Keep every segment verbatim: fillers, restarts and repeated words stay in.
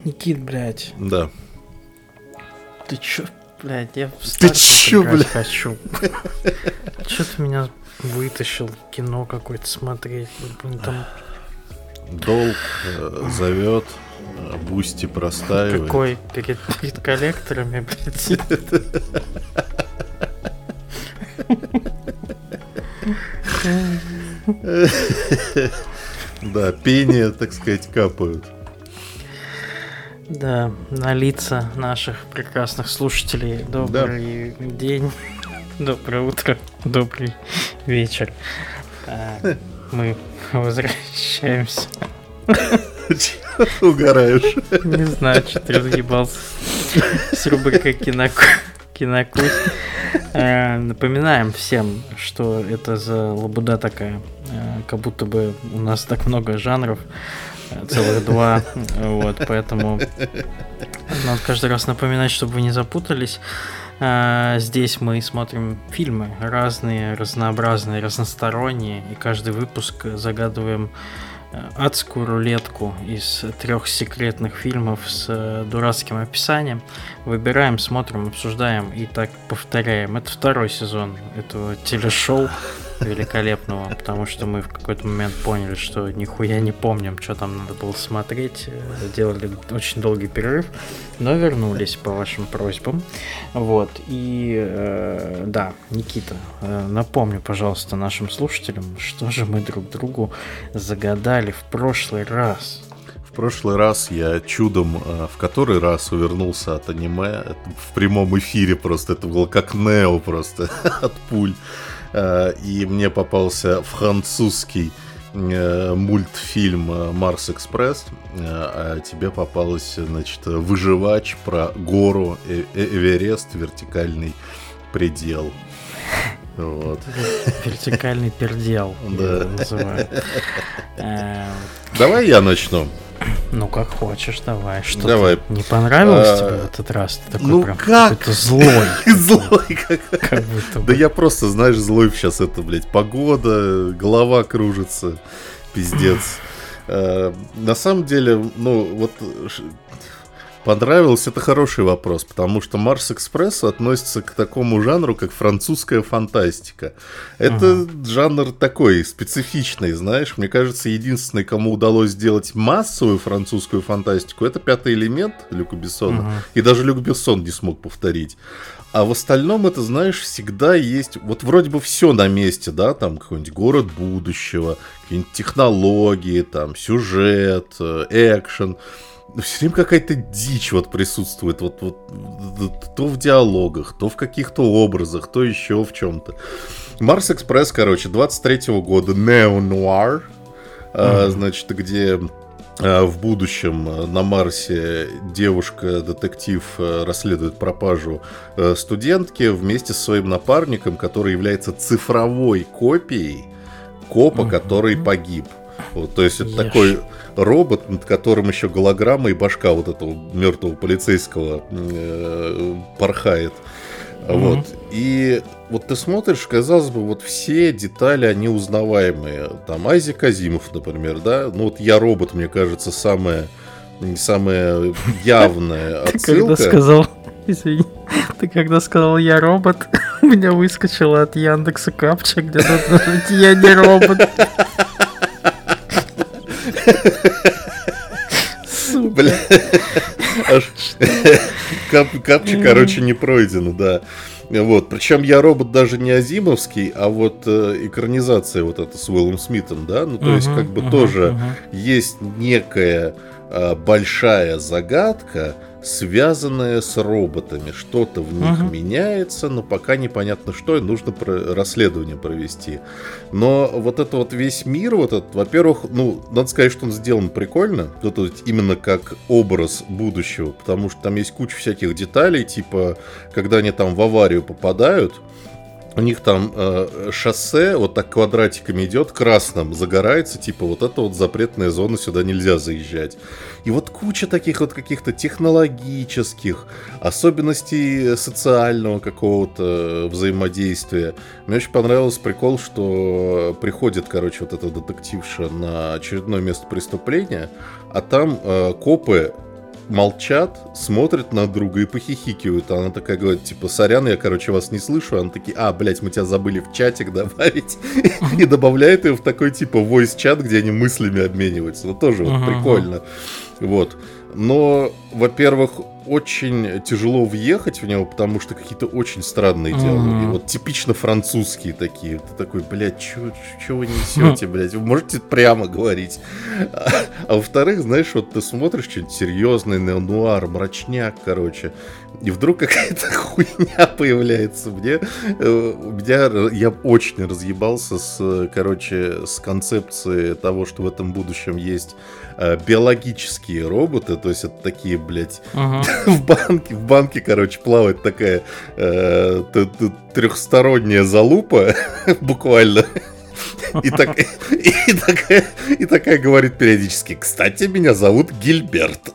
Никит, блядь. Да. Ты чё, блядь, я в Ты чё, блядь? хочу. Чё ты меня вытащил кино какое-то смотреть? Блин, там... Долг э, зовет, Бусти простаивает. Какой? Перед, перед коллекторами, блядь. Да, пение, так сказать, капают. Да, на лица наших прекрасных слушателей. Добрый да. день, доброе утро, добрый вечер. А, мы возвращаемся. Чего ты угораешь? Не знаю, что ты разъебался с рубрикой Кинокусь. А, напоминаем всем, что это за лабуда такая. А, как будто бы у нас так много жанров. Целых два, вот, поэтому надо каждый раз напоминать, чтобы вы не запутались. А, здесь мы смотрим фильмы разные, разнообразные, разносторонние, и каждый выпуск загадываем адскую рулетку из трех секретных фильмов с дурацким описанием. Выбираем, смотрим, обсуждаем и так повторяем. Это второй сезон этого телешоу великолепного, потому что мы в какой-то момент поняли, что нихуя не помним, что там надо было смотреть. Делали очень долгий перерыв, но вернулись по вашим просьбам. Вот. И э, да, Никита, э, напомни, пожалуйста, нашим слушателям, что же мы друг другу загадали в прошлый раз. В прошлый раз я чудом э, в который раз увернулся от аниме. Это в прямом эфире просто. Это было как Нео просто от пуль. И мне попался французский э, мультфильм «Марс Экспресс», а тебе попалось, значит, выживач про гору э- Эверест, вертикальный предел. Вот. Вертикальный пердел, я его называю. Давай я начну. Ну, как хочешь, давай. Что давай. Не понравилось а, тебе в этот раз? Ты такой ну прям как? какой-то злой. Злой как? Как будто бы. Да я просто, знаешь, злой сейчас это, блядь, погода, голова кружится, пиздец. На самом деле, ну, вот... Понравилось, это хороший вопрос, потому что Марс Экспресс относится к такому жанру, как французская фантастика. Это uh-huh. жанр такой специфичный, знаешь. Мне кажется, единственный, кому удалось сделать массовую французскую фантастику, это «Пятый элемент» Люка Бессона. Uh-huh. И даже Люк Бессон не смог повторить. А в остальном это, знаешь, всегда есть... Вот вроде бы все на месте, да, там какой-нибудь город будущего, какие-нибудь технологии, там сюжет, экшен... Все время какая-то дичь вот присутствует, вот, вот, то в диалогах, то в каких-то образах, то еще в чем-то. Марс Экспресс, короче, двадцать третьего года, нео-нуар, mm-hmm. а, значит, где а, в будущем на Марсе девушка-детектив а, расследует пропажу а, студентки вместе со своим напарником, который является цифровой копией копа, mm-hmm. который погиб. Вот, то есть это Ешь. такой робот, над которым еще голограмма и башка вот этого мертвого полицейского э, порхает. Mm-hmm. Вот. И вот ты смотришь, казалось бы, вот все детали, они узнаваемые. Там Айзек Азимов, например, да? Ну вот «Я робот», мне кажется, самая, самая явная отсылка. Ты когда сказал, извини, ты когда сказал «Я робот», у меня выскочило от Яндекса капча, где тут нажать «Я не робот». Бля. Кап, капча, короче, не пройдено, да. Вот. Причем «Я робот» даже не азимовский, а вот э, экранизация вот эта с Уиллом Смитом, да. Ну, то uh-huh, есть, как бы uh-huh, тоже uh-huh. есть некая э, большая загадка, связанная с роботами. Что-то в них uh-huh. меняется, но пока непонятно что, и нужно про- расследование провести. Но вот это вот весь мир, вот этот, во-первых, ну, надо сказать, что он сделан прикольно, вот это именно как образ будущего, потому что там есть куча всяких деталей, типа, когда они там в аварию попадают, у них там э, шоссе вот так квадратиками идет, красным загорается, типа вот это вот запретная зона, сюда нельзя заезжать. И вот куча таких вот каких-то технологических особенностей социального какого-то взаимодействия. Мне очень понравился прикол, что приходит, короче, вот эта детективша на очередное место преступления, а там э, копы молчат, смотрят на друга и похихикивают. А она такая говорит, типа, сорян, я, короче, вас не слышу. А они такие, а, блядь, мы тебя забыли в чатик добавить. И добавляет ее в такой, типа, voice-чат, где они мыслями обмениваются. Ну, тоже вот прикольно. Вот. Но, во-первых, очень тяжело въехать в него, потому что какие-то очень странные диалоги. Вот типично французские такие. Ты такой, блядь, чё вы несете, блядь? Вы можете прямо говорить. А, а во-вторых, знаешь, вот ты смотришь что-нибудь серьезное, неонуар, мрачняк, короче, и вдруг какая-то хуйня появляется. Мне, у меня, я очень разъебался с, короче, с концепцией того, что в этом будущем есть биологические роботы, то есть это такие, блядь, uh-huh. в банке, в банке, короче, плавает такая э, трехсторонняя залупа, буквально, и, так, и, такая, и такая говорит периодически, кстати, меня зовут Гильберт.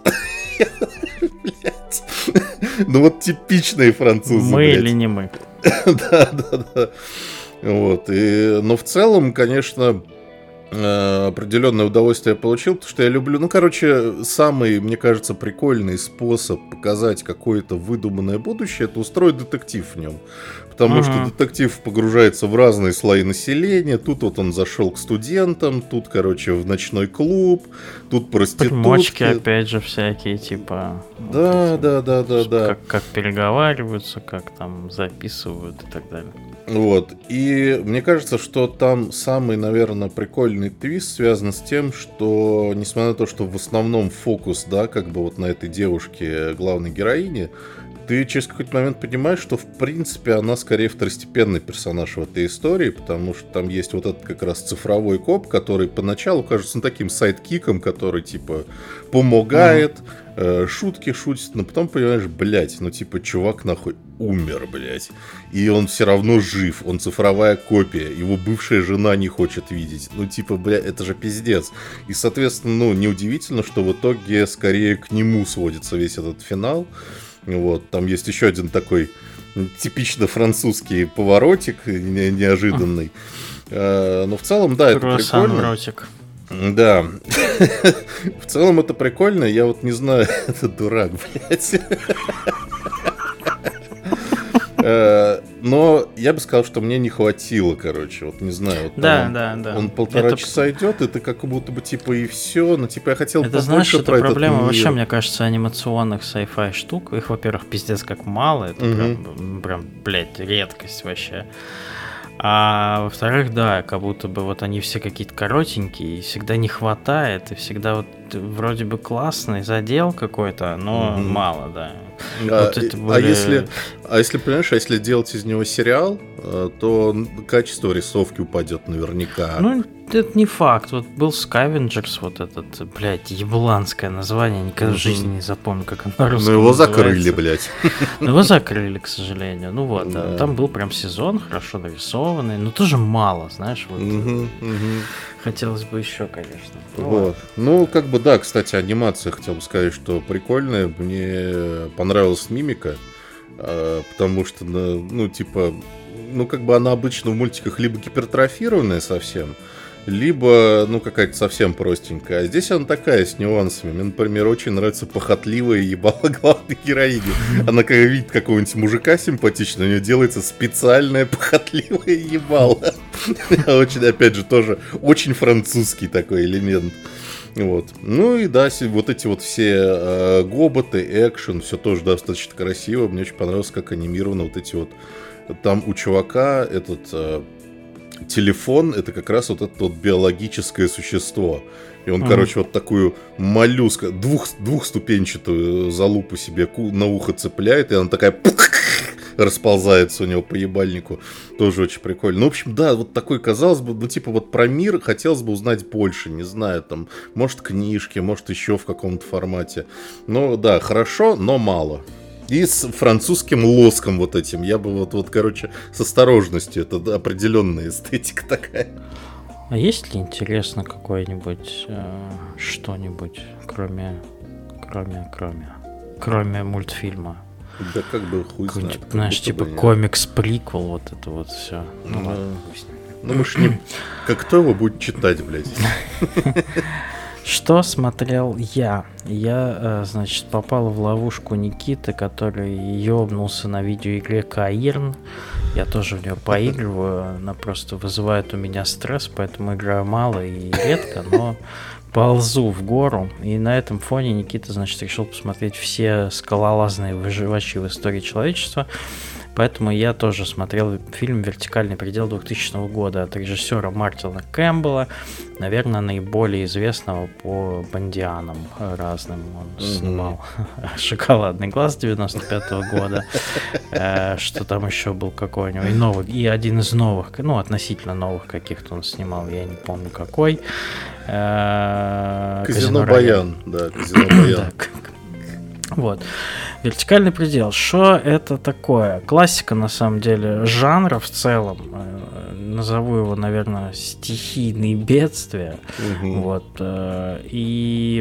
Блядь. Ну вот типичные французы. Мы блядь. Или не мы? Да, да, да. Вот, и, но в целом, конечно, определенное удовольствие я получил, потому что я люблю, ну, короче, самый, мне кажется, прикольный способ показать какое-то выдуманное будущее — это устроить детектив в нем. Потому uh-huh. что детектив погружается в разные слои населения. Тут вот он зашел к студентам, тут, короче, в ночной клуб, тут проститутки. Примочки, опять же, всякие, типа... Да, вот да, да, да, да. Как, как переговариваются, как там записывают и так далее. Вот. И мне кажется, что там самый, наверное, прикольный твист связан с тем, что, несмотря на то, что в основном фокус, да, как бы вот на этой девушке, главной героине, ты через какой-то момент понимаешь, что, в принципе, она скорее второстепенный персонаж в этой истории, потому что там есть вот этот как раз цифровой коп, который поначалу кажется ну, таким сайдкиком, который, типа, помогает, mm-hmm. э, шутки шутит, но потом понимаешь, блядь, ну, типа, чувак, нахуй, умер, блядь. И он все равно жив, он цифровая копия, его бывшая жена не хочет видеть. Ну, типа, блядь, это же пиздец. И, соответственно, ну, неудивительно, что в итоге скорее к нему сводится весь этот финал. Вот, там есть еще один такой типично французский поворотик, не- неожиданный. А, но в целом, да, это прикольно. Ротик. Да. В целом это прикольно. Я вот не знаю, это дурак, блядь. Но я бы сказал, что мне не хватило, короче, вот не знаю. Вот да, там, да, да. Он полтора это... часа идет, и ты как будто бы типа и все, но типа я хотел это, побольше знаешь, про это этот проблема мир. вообще, мне кажется, анимационных sci-fi штук. Их, во-первых, пиздец как мало, это угу. прям, прям, блядь, редкость вообще. А во-вторых, да, как будто бы вот они все какие-то коротенькие, и всегда не хватает, и всегда вот вроде бы классный задел какой-то, но угу. мало, да. А, вот это а, более... если, а если, понимаешь, а если делать из него сериал, то качество рисовки упадет наверняка. Ну, это не факт. Вот был Scavengers, вот этот, блядь, ебланское название, никогда в жизни не запомню, как оно на русском Ну, его называется. закрыли, блядь. Ну, его закрыли, к сожалению. Ну вот, да. Да. Там был прям сезон, хорошо нарисованный, но тоже мало, знаешь, вот. Угу, угу. Хотелось бы еще, конечно. Ну, Вот. Ну, как бы, да, кстати, анимация, хотел бы сказать, что прикольная. Мне понравилась мимика, потому что, ну, типа, ну, как бы она обычно в мультиках либо гипертрофированная совсем, либо, ну, какая-то совсем простенькая. А здесь она такая, с нюансами. Мне, например, очень нравится похотливая ебала главной героини. Она, когда видит какого-нибудь мужика симпатичного, у нее делается специальное похотливое ебало. Очень, опять же, тоже очень французский такой элемент. Вот. Ну и да, вот эти вот все э, гоботы, экшен, все тоже достаточно красиво. Мне очень понравилось, как анимировано вот эти вот. Там у чувака этот э, телефон, это как раз вот это вот биологическое существо. И он, mm-hmm. короче, вот такую моллюска, двух, двухступенчатую залупу себе на ухо цепляет, и она такая расползается у него по ебальнику. Тоже очень прикольно. Ну, в общем, да, вот такой, казалось бы, ну, типа, вот про мир хотелось бы узнать больше, не знаю, там, может, книжки, может, еще в каком-то формате. Ну, да, хорошо, но мало. И с французским лоском вот этим. Я бы вот, вот, короче, с осторожностью. Это определенная эстетика такая. А есть ли, интересно, какое-нибудь э, что-нибудь, кроме, кроме, кроме, кроме мультфильма? Да как бы хуй знает. Знаешь, типа комикс-приквел, вот это вот все. Ну, ну, ладно, ну мы ж не... Как кто его будет читать, блядь? Что смотрел я? Я, значит, попал в ловушку Никиты, который ёбнулся на видеоигре Каирн. Я тоже в нее поигрываю, она просто вызывает у меня стресс, поэтому играю мало и редко, но ползу в гору. И на этом фоне Никита, значит, решил посмотреть все скалолазные выживачи в истории человечества. Поэтому я тоже смотрел фильм «Вертикальный предел» двухтысячного года от режиссера Мартина Кэмпбелла, наверное, наиболее известного по бондианам разным. Он mm-hmm. снимал «Шоколадный глаз» девяносто пятого года, что там еще был какой-нибудь, и новый, и один из новых, ну, относительно новых каких-то он снимал, я не помню какой. «Казино Баян», да, «Казино Баян». Вот. «Вертикальный предел». Что это такое? Классика, на самом деле, жанра в целом. Назову его, наверное, стихийные бедствия. Угу. Вот. И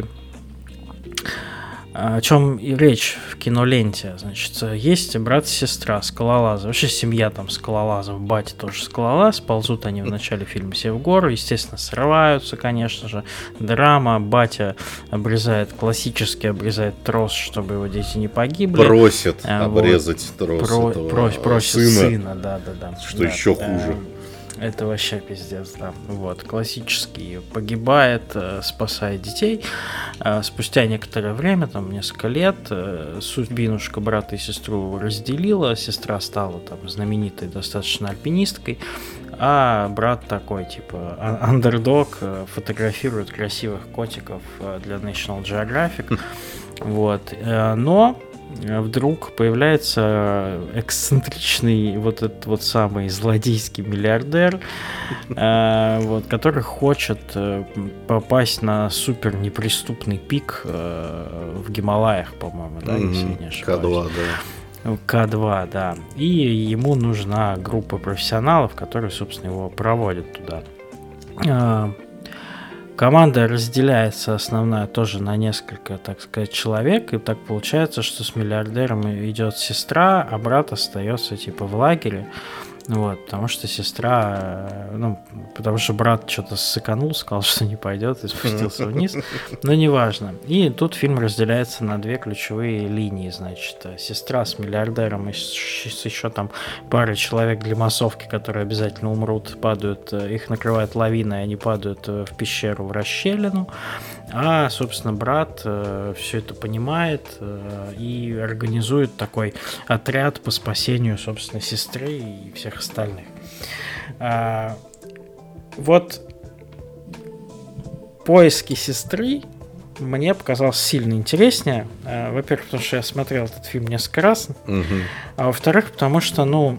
о чем и речь в киноленте. Значит, есть брат и сестра скалолазы. Вообще семья там скалолазов. Батя тоже скалолаз. Ползут они в начале фильма все в гору. Естественно, срываются, конечно же. Драма. Батя обрезает, классически обрезает трос, чтобы его дети не погибли. Просит а, обрезать вот, трос про, этого просит, просит сына. сына. Да, да, да. Что да, еще да, хуже. Это вообще пиздец, да. Вот, классический. Погибает, э, спасает детей. Э, спустя некоторое время, там несколько лет, э, судьбинушка брата и сестру разделила. Сестра стала там знаменитой достаточно альпинисткой. А брат такой, типа, андердог, э, фотографирует красивых котиков э, для National Geographic. Вот. Э, но вдруг появляется эксцентричный вот этот вот самый злодейский миллиардер, э, вот, который хочет э, попасть на супер неприступный пик э, в Гималаях, по-моему, да, mm-hmm. если я не ошибаюсь. Ка два, да. Ка два, да. И ему нужна группа профессионалов, которые, собственно, его проводят туда. Э, Команда разделяется основная тоже на несколько, так сказать, человек, и так получается, что с миллиардером идет сестра, а брат остается типа в лагере. Вот, потому что сестра, ну, потому что брат что-то ссыканул, сказал, что не пойдет, и спустился вниз, но неважно. И тут фильм разделяется на две ключевые линии, значит, сестра с миллиардером и с еще там парой человек для массовки, которые обязательно умрут, падают, их накрывает лавина, и они падают в пещеру, в расщелину, а, собственно, брат э, все это понимает э, и организует такой отряд по спасению, собственно, сестры и всех остальных. А, вот поиски сестры мне показалось сильно интереснее. А, во-первых, потому что я смотрел этот фильм несколько раз, угу. А во-вторых, потому что, ну,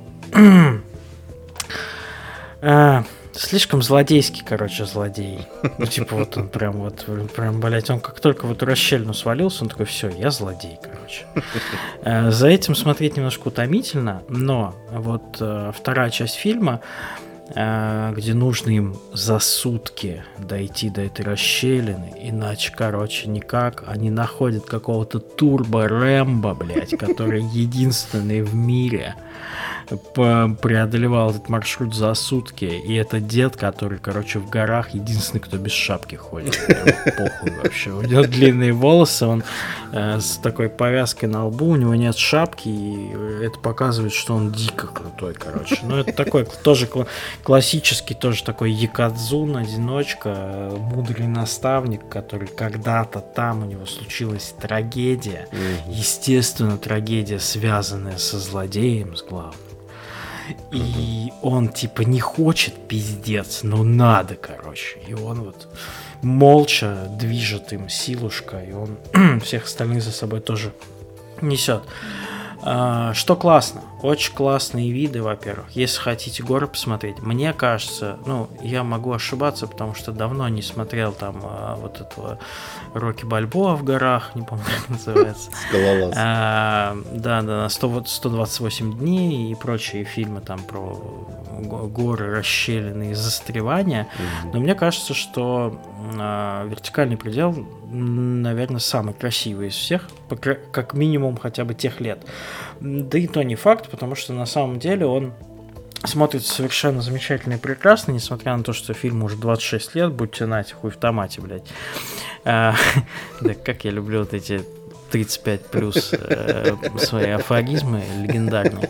а, слишком злодейский, короче, злодей. Ну, типа, вот он прям вот, прям, блядь, он как только в эту расщелину свалился, он такой, все, я злодей, короче. За этим смотреть немножко утомительно, но вот вторая часть фильма, где нужно им за сутки дойти до этой расщелины, иначе, короче, никак, они находят какого-то турбо-рэмбо, блядь, который единственный в мире преодолевал этот маршрут за сутки, и это дед, который, короче, в горах единственный, кто без шапки ходит. Похуй вообще. У него длинные волосы, он э, с такой повязкой на лбу, у него нет шапки, и это показывает, что он дико крутой, короче. Но это такой тоже кл- классический, тоже такой якадзун, одиночка, мудрый наставник, который когда-то там у него случилась трагедия. Естественно, трагедия, связанная со злодеем, с главным. И он типа не хочет пиздец, но надо, короче. И он вот молча движет им силушка, и он всех остальных за собой тоже несет. А, что классно? Очень классные виды, во-первых. Если хотите горы посмотреть, мне кажется, ну, я могу ошибаться, потому что давно не смотрел там а, вот этого Рокки Бальбоа в горах, не помню, как называется. Скалолаз. А, да, да, сто двадцать восемь дней и прочие фильмы там про горы, расщелины и застревания. Mm-hmm. Но мне кажется, что а, «Вертикальный предел», наверное, самый красивый из всех, как минимум хотя бы тех лет. Да и то не факт, потому что на самом деле он смотрится совершенно замечательно и прекрасно, несмотря на то, что фильму уже двадцать шесть лет, будьте нате, хуй в томате, блядь. Да, как я люблю вот эти тридцать пять плюс свои афоризмы легендарные.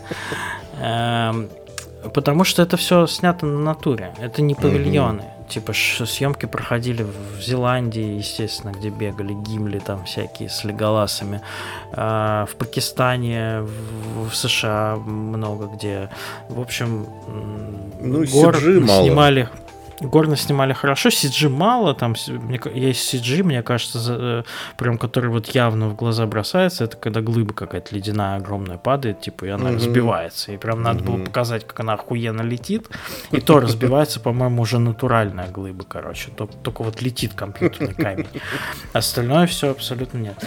Потому что это все снято на натуре, это не павильоны. Mm-hmm. Типа съемки проходили в Зеландии, естественно, где бегали Гимли там всякие с леголасами, в Пакистане, в США много где. В общем, ну, город снимали. Мало. Горно снимали хорошо, си джи мало, там есть си джи, мне кажется, прям который вот явно в глаза бросается, это когда глыба какая-то ледяная огромная падает, типа, и она mm-hmm. разбивается, и прям надо mm-hmm. было показать, как она охуенно летит, и то разбивается, по-моему, уже натуральная глыба, короче, только вот летит компьютерный камень, остальное все абсолютно нет.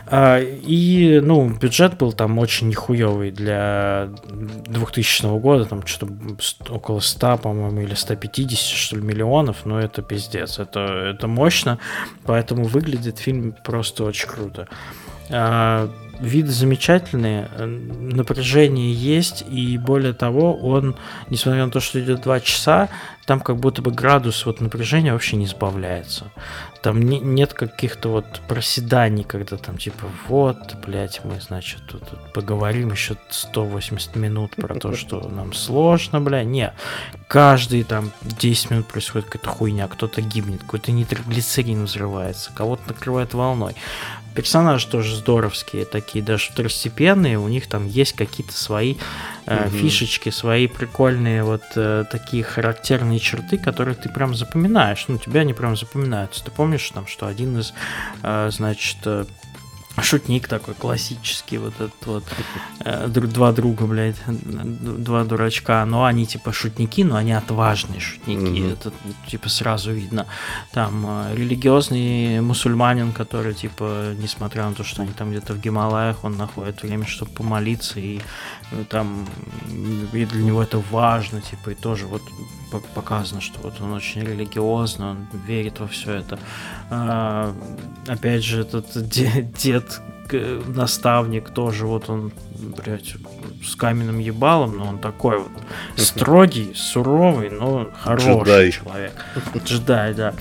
И, ну, бюджет был там очень нихуевый для двухтысячного года, там что-то около ста, по-моему, или ста пятидесяти, что ли, миллионов, но это пиздец, это, это мощно, поэтому выглядит фильм просто очень круто. А, виды замечательные, напряжение есть, и более того, он, несмотря на то, что идет два часа, там как будто бы градус вот напряжения вообще не сбавляется. Там не, нет каких-то вот проседаний, когда там типа вот, блять, мы, значит, тут, тут поговорим еще сто восемьдесят минут про то, что нам сложно, бля. Не, каждые там десять минут происходит какая-то хуйня, кто-то гибнет, какой-то нитроглицерин взрывается, кого-то накрывает волной. Персонажи тоже здоровские, такие даже второстепенные, у них там есть какие-то свои э, mm-hmm. фишечки, свои прикольные вот э, такие характерные черты, которые ты прям запоминаешь, ну, тебя они прям запоминаются. Ты помнишь там, что один из, э, значит, э, шутник такой классический, вот этот вот, э, два друга, блядь, два дурачка, но они типа шутники, но они отважные шутники, mm-hmm. это типа сразу видно. Там э, религиозный мусульманин, который типа, несмотря на то, что они там где-то в Гималаях, он находит время, чтобы помолиться, и э, там и для него это важно, типа, и тоже вот показано, что вот он очень религиозный, он верит во все это. А, опять же, этот дед, наставник тоже, вот он, блядь, с каменным ебалом, но он такой вот строгий, суровый, но хороший джедай. Человек. Джедай, да.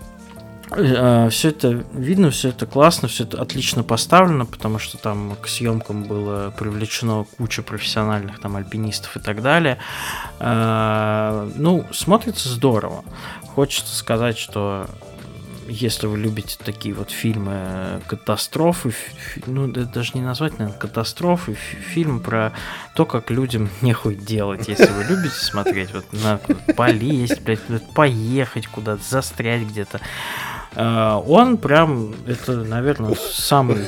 Все это видно, все это классно, все это отлично поставлено, потому что там к съемкам было привлечено куча профессиональных там альпинистов и так далее. Ну, смотрится здорово. Хочется сказать, что если вы любите такие вот фильмы катастрофы, ну, это даже не назвать, наверное, катастрофы, фильм про то, как людям нехуй делать, если вы любите смотреть, вот надо полезть, блядь, поехать куда-то, застрять где-то. Он прям, это, наверное, самый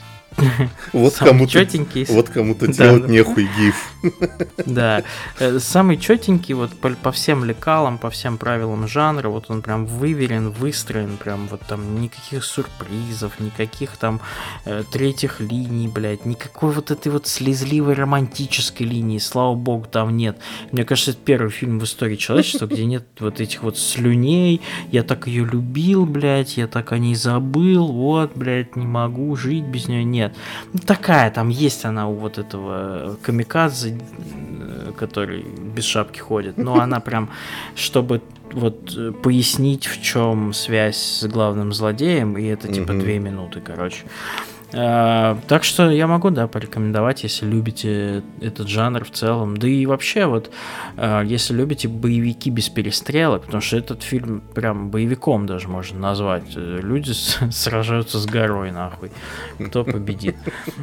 Вот кому-то, четенький. Вот кому-то делать да, нехуй гиф. Да, самый четенький вот по, по всем лекалам, по всем правилам жанра, вот он прям выверен, выстроен, прям вот там никаких сюрпризов, никаких там э, третьих линий, блядь, никакой вот этой вот слезливой романтической линии, слава богу, там нет. Мне кажется, это первый фильм в истории человечества, где нет вот этих вот слюней, я так ее любил, блядь, я так о ней забыл, вот, блядь, не могу жить без нее, нет. Ну, такая там есть она у вот этого камикадзе, который без шапки ходит, но она прям, чтобы вот пояснить, в чем связь с главным злодеем, и это типа две минуты, короче. Uh, так что я могу, да, порекомендовать, если любите этот жанр в целом. Да и вообще, вот, uh, если любите боевики без перестрелок, потому что этот фильм прям боевиком даже можно назвать. Люди с- сражаются с горой, нахуй. Кто победит?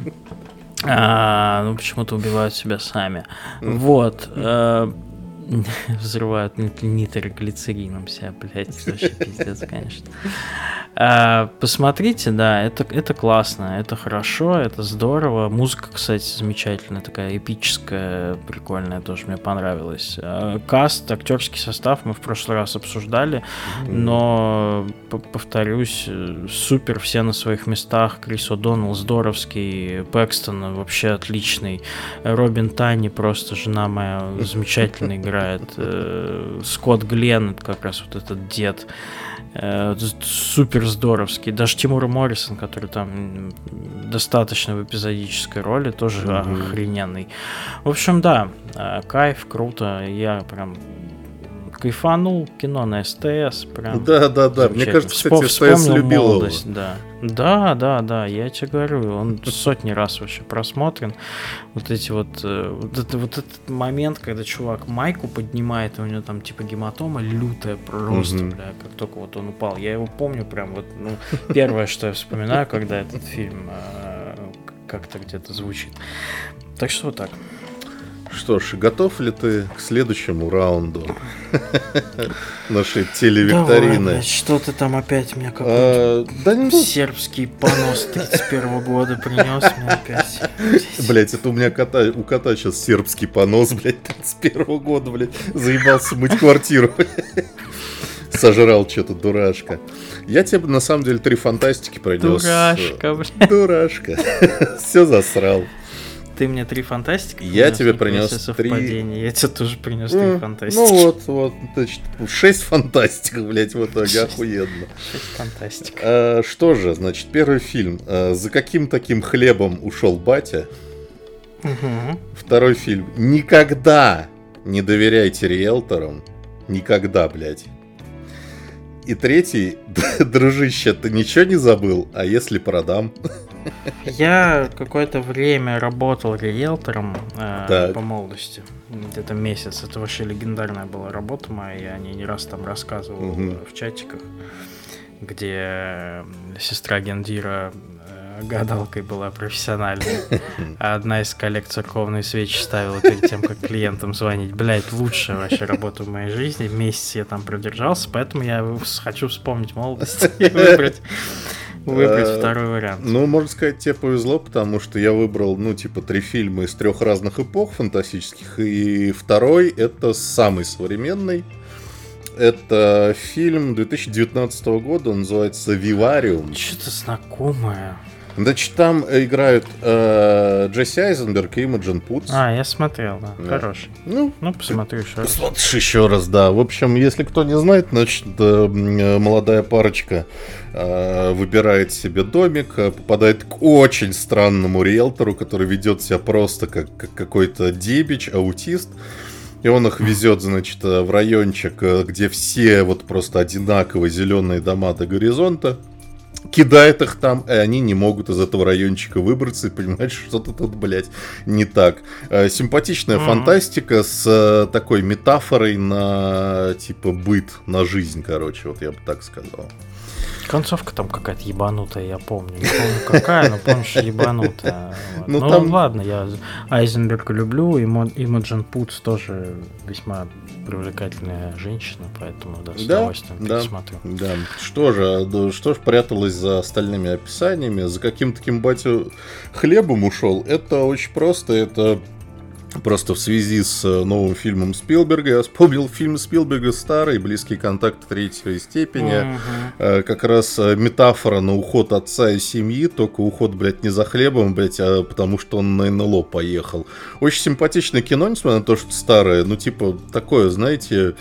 Uh, ну, почему-то убивают себя сами. Вот. Uh, взрывают нитроглицерином себя, блядь, вообще пиздец, конечно. А, посмотрите, да, это, это классно, это хорошо, это здорово. Музыка, кстати, замечательная, такая эпическая, прикольная, тоже мне понравилась. А, каст, актерский состав мы в прошлый раз обсуждали, но, повторюсь, супер, все на своих местах. Крис О'Доннелл здоровский, Пэкстон вообще отличный, Робин Танни, просто жена моя, замечательно играет. Скотт Гленн, это как раз вот этот дед, супер здоровский. Даже Тимур Моррисон, который там достаточно в эпизодической роли, тоже mm-hmm. охрененный. В общем, да, кайф, круто. Я прям кайфанул, кино на СТС. Прям да, да, да. Мне кажется, кстати, СТС любил молодость, его. Да. Да, да, да, я тебе говорю, он сотни раз вообще просмотрен. Вот эти вот, вот, это, вот этот момент, когда чувак майку поднимает, и у него там типа гематома лютая просто, mm-hmm. бля, как только вот он упал. Я его помню прям вот, ну, первое, что я вспоминаю, когда этот фильм э, как-то где-то звучит. Так что вот так. Что ж, готов ли ты к следующему раунду нашей телевикторины? Давай, что ты там опять мне какой-то а, да не... сербский понос тридцать первого года принес мне опять. Блять, это у меня кота, у кота сейчас сербский понос, блять, тридцать первого года, блять, заебался мыть квартиру. Сожрал что-то, дурашка. Я тебе на самом деле три фантастики принес. Дурашка, блядь. Дурашка. Все засрал. Ты мне три фантастики я тебе принес три. Я тебе тоже принес три ну, фантастики. Ну вот, вот, значит, шесть фантастик, блять, в итоге, шесть, охуенно. Шесть фантастик. А, что же, значит, первый фильм. А, «За каким таким хлебом ушел батя?» Угу. Второй фильм. «Никогда не доверяйте риэлторам». Никогда, блядь. И третий. «Дружище, ты ничего не забыл? А если продам?» Я какое-то время работал риэлтором э, по молодости. Где-то месяц. Это вообще легендарная была работа моя. Я о ней не раз там рассказывал угу. в чатиках, где сестра Гендира э, гадалкой была профессиональной. А одна из коллег церковные свечи ставила перед тем, как клиентам звонить. Блять, лучшая вообще работа в моей жизни. Месяц я там продержался, поэтому я хочу вспомнить молодость и выбрать... Выбрать а, второй вариант. Ну, можно сказать, тебе повезло, потому что я выбрал, ну, типа, три фильма из трех разных эпох фантастических, и второй — это самый современный. Это фильм две тысячи девятнадцатого года, он называется «Вивариум». Что-то знакомое. Значит, там играют э, Джесси Айзенберг и Имаджин Путс. А, я смотрел, да, да. Хороший. Ну, ну, посмотрю еще раз. Посмотришь еще раз, да. В общем, если кто не знает, значит, молодая парочка э, выбирает себе домик, попадает к очень странному риэлтору, который ведет себя просто как, как какой-то дебич, аутист. И он их везет, значит, в райончик, где все вот просто одинаковые зеленые дома до горизонта. Кидает их там, и они не могут из этого райончика выбраться и понимают, что что-то тут, блядь, не так. Симпатичная mm-hmm. фантастика с такой метафорой на, типа, быт, на жизнь, короче, вот я бы так сказал. Концовка там какая-то ебанутая, я помню. Не помню какая, но помню, что ебанутая. Вот. Ну, ну там... ладно, я Айзенберга люблю, и Имаджин Путс тоже весьма привлекательная женщина, поэтому да, с да, удовольствием да, пересмотрю. Да. Что же, что же пряталось за остальными описаниями? За каким таким батю хлебом ушел? Это очень просто, это... Просто в связи с новым фильмом Спилберга я вспомнил фильм Спилберга старый, «Близкий контакт третьей степени». Uh-huh. Как раз метафора на уход отца и семьи, только уход, блядь, не за хлебом, блядь, а потому что он на эн эл о поехал. Очень симпатичное кино, несмотря на то, что старое, ну типа такое, знаете...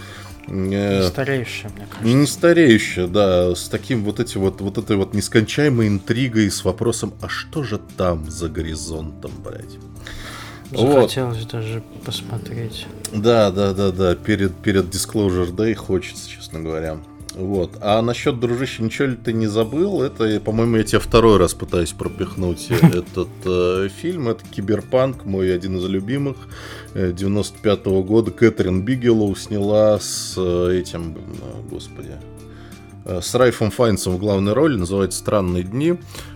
Не стареющее, мне кажется. Не стареющее, да, с таким вот этим вот, вот этой вот нескончаемой интригой с вопросом, а что же там за горизонтом, блядь? Захотелось вот. Даже посмотреть. Да, да, да, да. Перед, перед Disclosure Day хочется, честно говоря. Вот. А насчет «Дружище, ничего ли ты не забыл?» Это, по-моему, я тебе второй раз пытаюсь пропихнуть этот э, фильм. Это «Киберпанк», мой один из любимых. девяносто пятого года. Кэтрин Бигелоу сняла с э, этим, э, господи, э, с Райфом Файнсом в главной роли. Называется «Странные дни».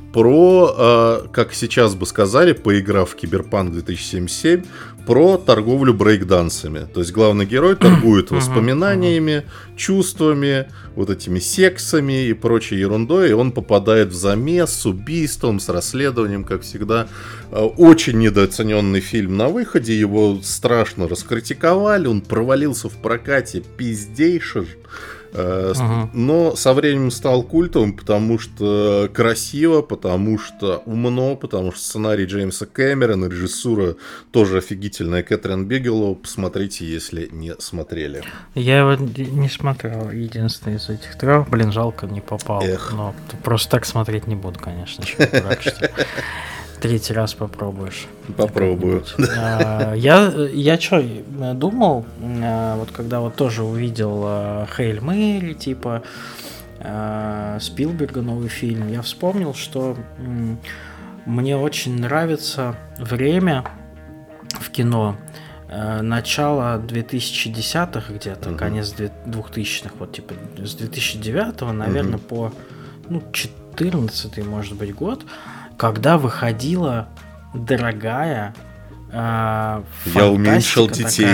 Про, э, как сейчас бы сказали, поиграв в Киберпанк две тысячи семьдесят семь, про торговлю брейкдансами. То есть главный герой торгует воспоминаниями, чувствами, вот этими сексами и прочей ерундой, и он попадает в замес с убийством, с расследованием, как всегда. Очень недооцененный фильм на выходе, его страшно раскритиковали, он провалился в прокате пиздейше. Uh-huh. Но со временем стал культовым, потому что красиво, потому что умно, потому что сценарий Джеймса Кэмерона, режиссура тоже офигительная, Кэтрин Бигелоу. Посмотрите, если не смотрели. Я его не смотрел, единственный из этих трех. Блин, жалко, не попал. Эх. Но просто так смотреть не буду, конечно. Третий раз попробуешь. Попробую. Я, я что, думал, вот когда вот тоже увидел Хейль Мэри, типа Спилберга новый фильм, я вспомнил, что мне очень нравится время в кино начала двухтысячных где-то, uh-huh. конец двухтысячных, вот типа с две тысячи девятого, наверное, uh-huh. по ну, четырнадцатый, может быть, год, когда выходила дорогая э, я уменьшил детей.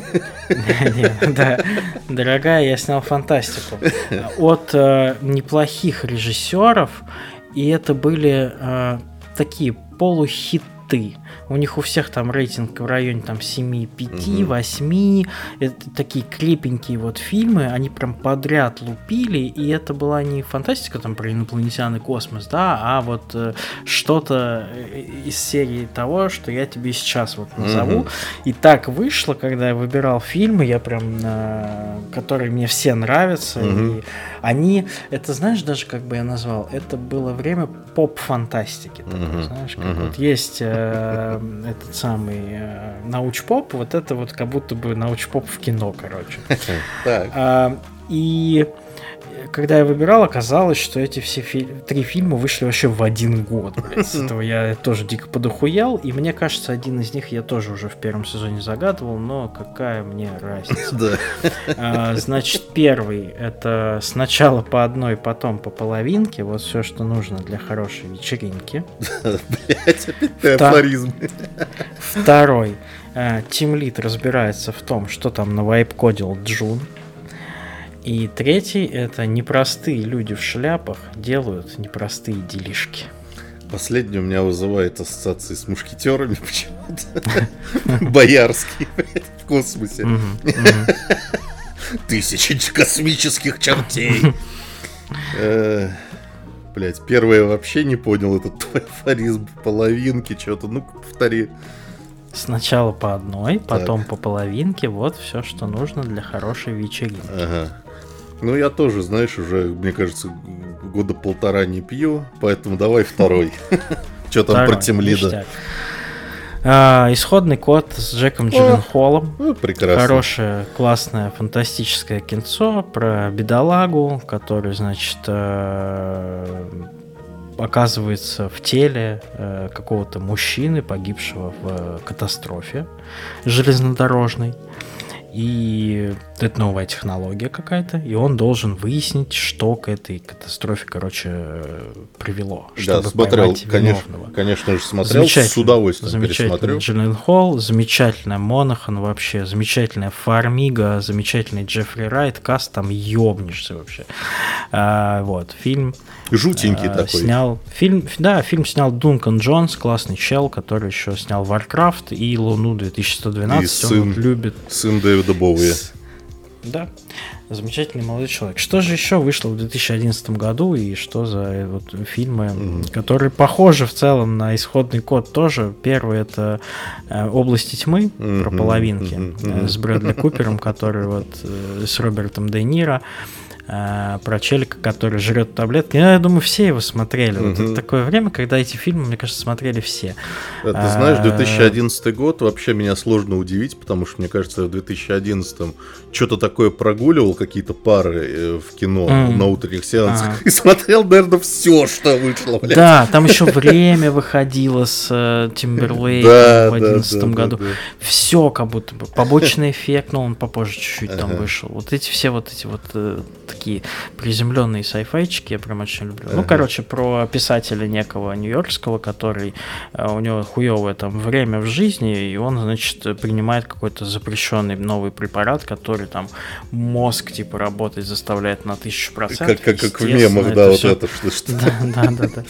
Да, дорогая, я снял фантастику от неплохих режиссеров, и это были такие полухиты. У них у всех там рейтинг в районе там семь, пять, восемь. Это такие крепенькие вот фильмы, они прям подряд лупили, и это была не фантастика там про инопланетян и космос, да, а вот э, что-то из серии того, что я тебе сейчас вот назову. Mm-hmm. И так вышло, когда я выбирал фильмы, я прям, э, которые мне все нравятся, mm-hmm. и они, это знаешь, даже как бы я назвал, это было время поп-фантастики, такой, mm-hmm. знаешь, как mm-hmm. вот есть э, этот самый э, науч-поп, вот это вот как будто бы науч-поп в кино, короче. а, и когда я выбирал, оказалось, что эти все фи- три фильма вышли вообще в один год. Блядь. С этого я тоже дико подохуял, и мне кажется, один из них я тоже уже в первом сезоне загадывал, но какая мне разница. а, значит, первый — это сначала по одной, потом по половинке, вот все, что нужно для хорошей вечеринки. Блять, опять ты афоризм. Второй. Тим Лид разбирается в том, что там навайп-кодил Джун. И третий — это непростые люди в шляпах делают непростые делишки. Последний у меня вызывает ассоциации с мушкетерами почему-то. Боярский, блядь, в космосе. Тысячи космических чертей. Блять, первое вообще не понял этот твой афоризм, половинки, что-то, ну повтори. Сначала по одной, потом так. по половинке, вот все, что нужно для хорошей вечеринки. Ага. Ну, я тоже, знаешь, уже, мне кажется, года полтора не пью, поэтому давай второй. Что там про Тим Лида? Исходный код с Джеком Джилленхолом. Ну, прекрасно. Хорошее, классное, фантастическое кинцо про бедолагу, который, значит, оказывается в теле э, какого-то мужчины, погибшего в э, катастрофе железнодорожной. И это новая технология какая-то, и он должен выяснить, что к этой катастрофе, короче, привело. Да, смотрел, конечно, конечно же, смотрел, с удовольствием пересмотрел. Джилленхол, замечательная Монахан вообще, замечательная Фармига, замечательный Джеффри Райт, каст там ёбнешься вообще. А, вот, фильм... Жутенький а, такой. Снял, фильм, да, фильм снял Дункан Джонс, классный чел, который еще снял Warcraft и Луну две тысячи сто двенадцать. И он сын, вот любит. Сын Дэвида Боуи. Да, замечательный молодой человек. Что же еще вышло в две тысячи одиннадцатом году и что за вот фильмы, mm-hmm. которые похожи в целом на исходный код тоже. Первый — это э, «Области тьмы», mm-hmm. про половинки, mm-hmm. э, с Брэдли Купером, который вот э, с Робертом Де Ниро. Про челика, который жрет таблетки. Я думаю, все его смотрели. Uh-huh. Вот это такое время, когда эти фильмы, мне кажется, смотрели все. Ты а, знаешь, две тысячи одиннадцатый год вообще меня сложно удивить, потому что, мне кажется, в две тысячи одиннадцатом что-то такое прогуливал, какие-то пары в кино mm. на утренних сеансах, uh-huh. и смотрел, наверное, все, что вышло. Блядь. Да, там еще «Время» выходило с Тимберлейком в одиннадцатом году. Все как будто бы. Побочный эффект, но он попозже чуть-чуть там вышел. Вот эти все вот эти вот такие приземленные сайфайчики я прям очень люблю. Uh-huh. Ну, короче, про писателя некого нью-йоркского, который uh, у него хуевое там время в жизни, и он, значит, принимает какой-то запрещенный новый препарат, который там мозг, типа, работать заставляет на тысячу процентов. Как, как, как в мемах, да, вот это что. Да, да, да, да.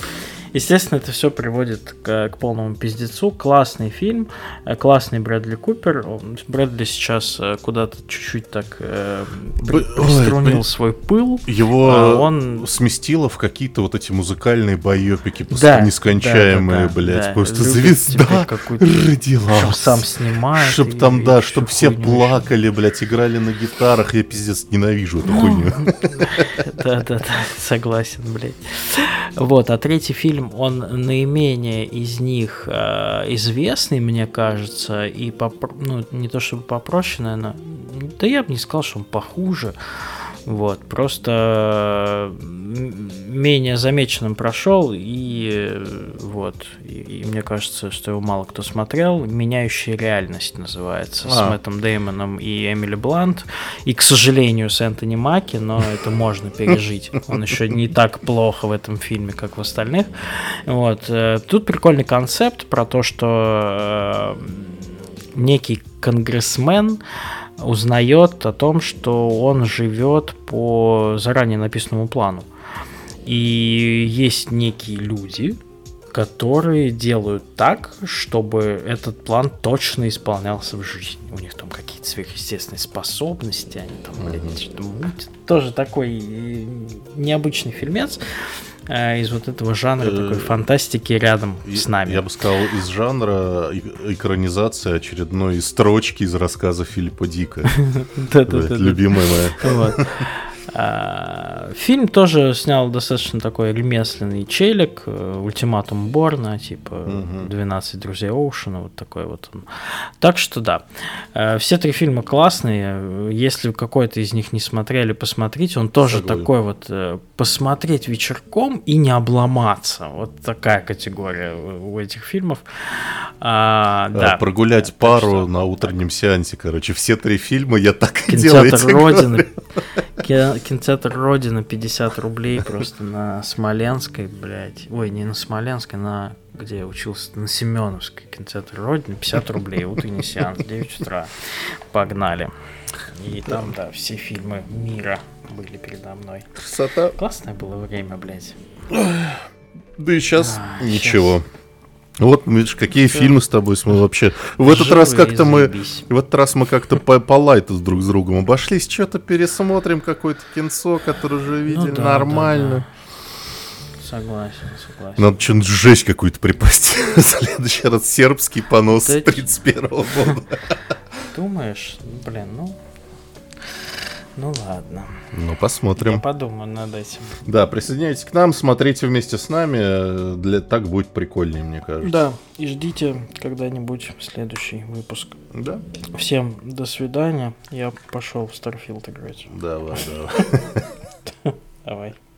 естественно, это все приводит к, к полному пиздецу. Классный фильм, классный Брэдли Купер. Брэдли сейчас куда-то чуть-чуть так э, при, приструнил свой пыл. Его а, он сместило в какие-то вот эти музыкальные байопики, да, нескончаемые, да, да, блядь. Да. Просто звезда родилась. Чтоб сам снимает. Чтоб там, да, чтоб все плакали, блядь, играли на гитарах. Я пиздец ненавижу эту хуйню. Да-да-да, согласен, блядь. Вот, а третий фильм, он наименее из них э, известный, мне кажется, и, попро- ну, не то чтобы попроще, наверное, да я бы не сказал, что он похуже, вот, просто менее замеченным прошел, и вот, и, и мне кажется, что его мало кто смотрел. «Меняющая реальность» называется, а. с Мэттом Дэймоном и Эмили Блант, и, к сожалению, с Энтони Маки, но это можно пережить, он еще не так плохо в этом фильме, как в остальных. Вот, тут прикольный концепт про то, что некий конгрессмен узнает о том, что он живет по заранее написанному плану. И есть некие люди, которые делают так, чтобы этот план точно исполнялся в жизни. У них там какие-то сверхъестественные способности, они там, блядь, что-то мутят. Тоже такой необычный фильмец из вот этого жанра такой фантастики рядом с нами. Я бы сказал, из жанра экранизация очередной строчки из рассказа Филиппа Дика. Любимая моя. Фильм тоже снял достаточно такой ремесленный челик, «Ультиматум Борна», типа «двенадцать друзей Оушена», вот такой вот он. Так что да, все три фильма классные, если какой-то из них не смотрели, посмотрите, он тоже Согласен. Такой вот посмотреть вечерком и не обломаться, вот такая категория у этих фильмов. А, да. Прогулять пару что, на утреннем так. сеансе, короче, все три фильма я так и делаю. Кинотеатр Родины. Кинотеатр Родина, пятьдесят рублей просто на Смоленской, блядь. Ой, не на Смоленской, на где я учился, на Семеновской. Кинотеатр Родина, пятьдесят рублей, утренний сеанс, девять утра. Погнали. И там, да, все фильмы мира были передо мной. Красота. Классное было время, блядь. Да и сейчас а, ничего. Сейчас... Вот, видишь, какие Все. фильмы с тобой мы вообще... В этот раз как-то мы... В этот раз мы как-то по, по лайту друг с другом обошлись. Что-то пересмотрим, какое-то кинцо, которое уже видели. Ну, да, нормально. Да, да. Согласен, согласен. Надо что-нибудь жесть какую-то припасть. В следующий раз сербский понос с тридцать первого года. Думаешь? Блин, ну... Ну ладно. Ну, посмотрим. Я подумаю над этим. Да, присоединяйтесь к нам, смотрите вместе с нами. Для... Так будет прикольнее, мне кажется. Да, и ждите когда-нибудь следующий выпуск. Да. Всем до свидания. Я пошел в Starfield играть. Давай, давай. Давай.